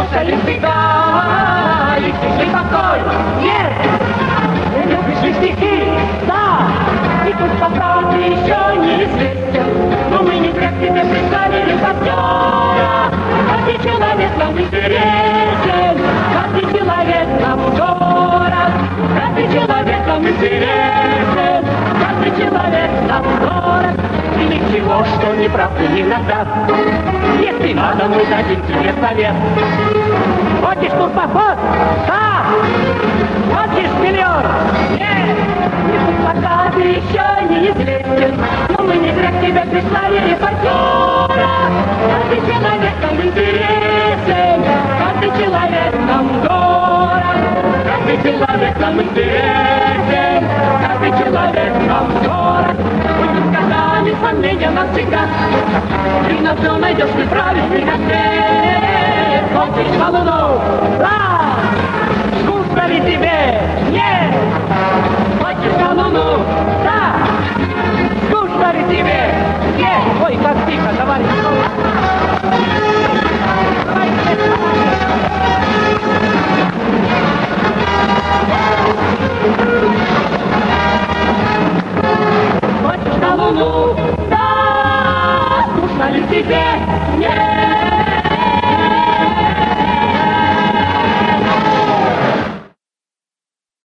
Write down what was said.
слушали всегда. И стихи покой. Нет! Напиши стихи, да! И пусть по правде еще неизвестен, но мы не зря к тебе прислали репортера. Каждый человек нам интересен, каждый человек нам дорог, каждый человек нам интересен, каждый человек нам дорог. И ничего, что не прав ты иногда. Если надо, мы дадим тебе совет. Хочешь турпоход? Да! Хочешь миллион? Нет! И пусть пока ты еще неизвестен, но мы не зря к тебе прислали репортера. Каждый человек нам интересен, каждый человек нам дорог, каждый человек нам интересен, каждый человек нам дорог. Будем сказали, сомнения навсегда, ты на все найдешь неправильный ответ. Хочешь на Луну?